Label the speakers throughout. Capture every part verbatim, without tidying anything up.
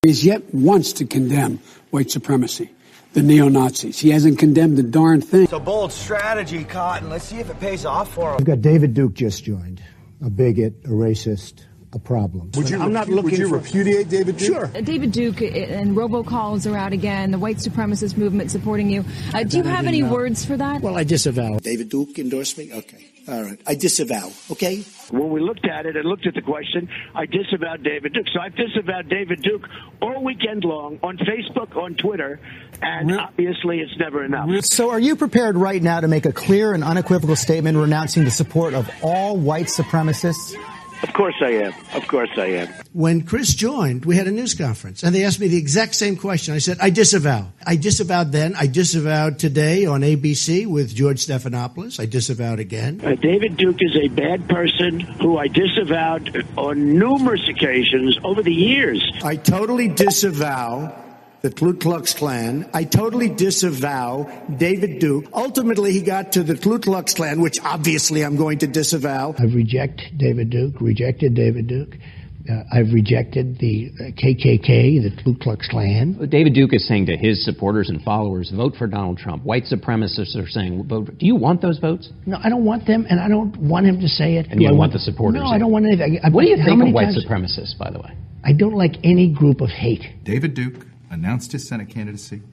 Speaker 1: He has yet once to condemn white supremacy, the neo-Nazis. He hasn't condemned a darn thing.
Speaker 2: It's a bold strategy, Cotton. Let's see if it pays off for him.
Speaker 3: We've got David Duke just joined, a bigot, a racist, a problem.
Speaker 4: Would you,
Speaker 3: I'm not looking
Speaker 4: would you
Speaker 3: for...
Speaker 4: repudiate David Duke?
Speaker 3: Sure.
Speaker 5: David Duke and robocalls are out again, the white supremacist movement supporting you. Uh, do you have any words for that?
Speaker 3: Well, I disavow.
Speaker 6: David Duke endorsed me? Okay. All right. I disavow. Okay?
Speaker 7: When we looked at it and looked at the question, I disavowed David Duke. So I've disavowed David Duke all weekend long on Facebook, on Twitter, and obviously it's never enough.
Speaker 8: So are you prepared right now to make a clear and unequivocal statement renouncing the support of all white supremacists?
Speaker 7: Of course I am. Of course I am.
Speaker 6: When Chris joined, we had a news conference, and they asked me the exact same question. I said, I disavow. I disavowed then. I disavowed today on A B C with George Stephanopoulos. I disavowed again.
Speaker 7: Uh, David Duke is a bad person who I disavowed on numerous occasions over the years.
Speaker 6: I totally disavow the Ku Klux Klan. I totally disavow David Duke. Ultimately, he got to the Ku Klux Klan, which obviously I'm going to disavow.
Speaker 3: I reject David Duke, rejected David Duke. Uh, I've rejected the uh, K K K, the Ku Klux Klan.
Speaker 9: David Duke is saying to his supporters and followers, vote for Donald Trump. White supremacists are saying, vote. Do you want those votes?
Speaker 3: No, I don't want them, and I don't want him to say it.
Speaker 9: And
Speaker 3: do
Speaker 9: you
Speaker 3: I
Speaker 9: want,
Speaker 3: want
Speaker 9: the supporters?
Speaker 3: No, I don't want anything. I,
Speaker 9: what do you
Speaker 3: how
Speaker 9: think
Speaker 3: many
Speaker 9: of white
Speaker 3: times?
Speaker 9: supremacists, by the way?
Speaker 3: I don't like any group of hate.
Speaker 10: David Duke announced his Senate candidacy,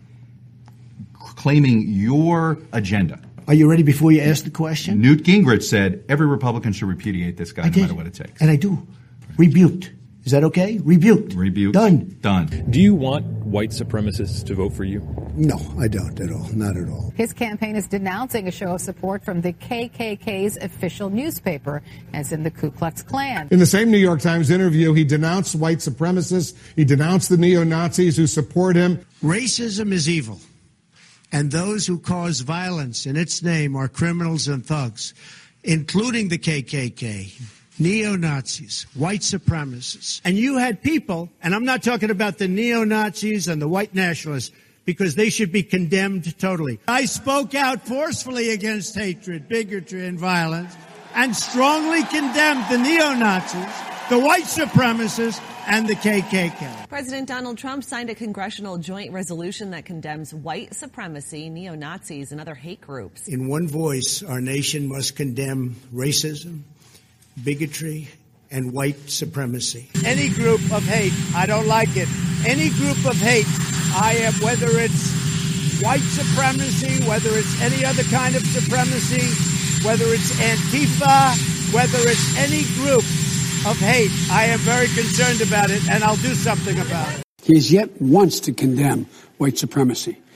Speaker 10: claiming your agenda.
Speaker 6: Are you ready before you ask the question?
Speaker 10: Newt Gingrich said every Republican should repudiate this guy
Speaker 6: I
Speaker 10: no
Speaker 6: did.
Speaker 10: matter what it takes.
Speaker 6: And I do. Rebuked. Is that okay? Rebuked.
Speaker 10: Rebuked.
Speaker 6: Done.
Speaker 10: Done.
Speaker 11: Do you want white supremacists to vote for you?
Speaker 6: No, I don't at all. Not at all.
Speaker 12: His campaign is denouncing a show of support from the K K K's official newspaper, as in the Ku Klux Klan.
Speaker 4: In the same New York Times interview, he denounced white supremacists. He denounced the neo-Nazis who support him.
Speaker 6: Racism is evil, and those who cause violence in its name are criminals and thugs, including the K K K. Neo-Nazis, white supremacists. And you had people, and I'm not talking about the neo-Nazis and the white nationalists, because they should be condemned totally. I spoke out forcefully against hatred, bigotry, and violence, and strongly condemned the neo-Nazis, the white supremacists, and the K K K.
Speaker 13: President Donald Trump signed a congressional joint resolution that condemns white supremacy, neo-Nazis, and other hate groups.
Speaker 6: In one voice, our nation must condemn racism, bigotry, and white supremacy. Any group of hate, I don't like it. Any group of hate, I am, whether it's white supremacy, whether it's any other kind of supremacy, whether it's Antifa, whether it's any group of hate, I am very concerned about it, and I'll do something about it.
Speaker 1: He has yet once to condemn white supremacy,